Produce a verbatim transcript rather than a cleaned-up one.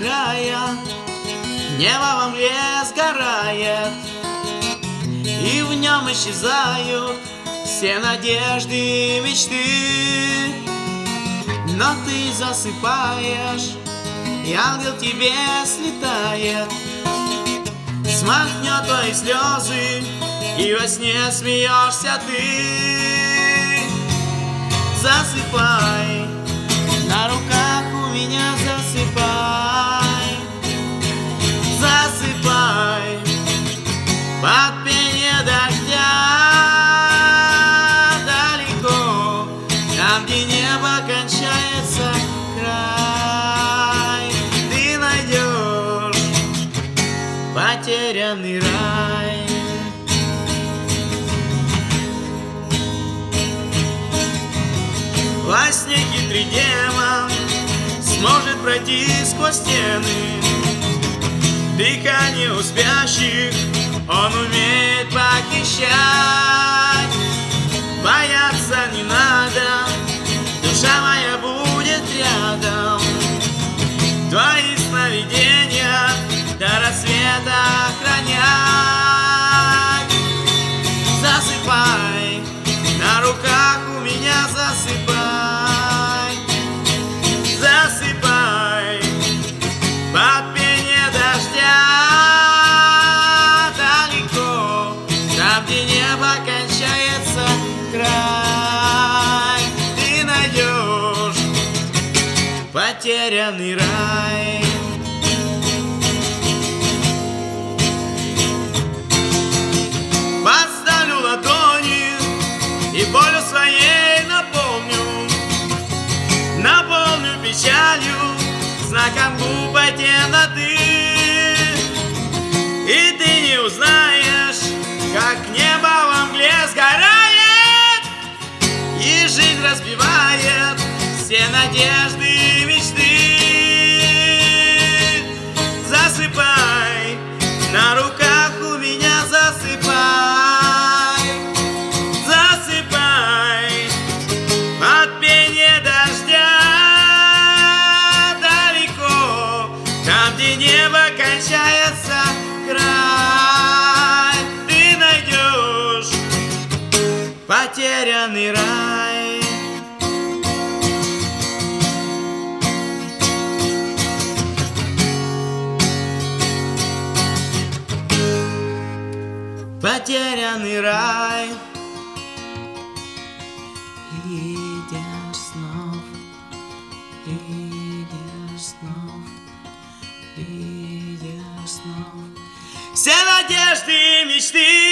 края, небо во мгле сгорает, и в нем исчезают все надежды и мечты. Но ты засыпаешь, и ангел тебе слетает, смахнет твои слезы, и во сне смеешься ты. Засыпай, на руках у меня засыпай. Засыпай, под пение дождя, далеко, там, где небо кончается край, ты найдешь потерянный рай. Во сне хитрый демон сможет пройти сквозь стены, дыхание у спящих он умеет похищать. Бояться не надо, душа моя будет рядом, твои сновидения до рассвета охранять. Засыпай, на руках у меня засыпай. Засыпай, под пение дождя, далеко, там, где небо кончается край, ты найдешь потерянный рай. Подставлю ладони и болью своей наполню, наполню печалью, знаком глупой темноты. И ты не узнаешь, как небо во мгле сгорает, и жизнь разбивает все надежды и мечты. Засыпай, на руках у меня засыпай. Засыпай, под пение дождя, далеко, там, где небо кончается край, ты найдешь потерянный рай. Потерянный рай. Лидер снов, лидер снов, лидер снов. Все надежды и мечты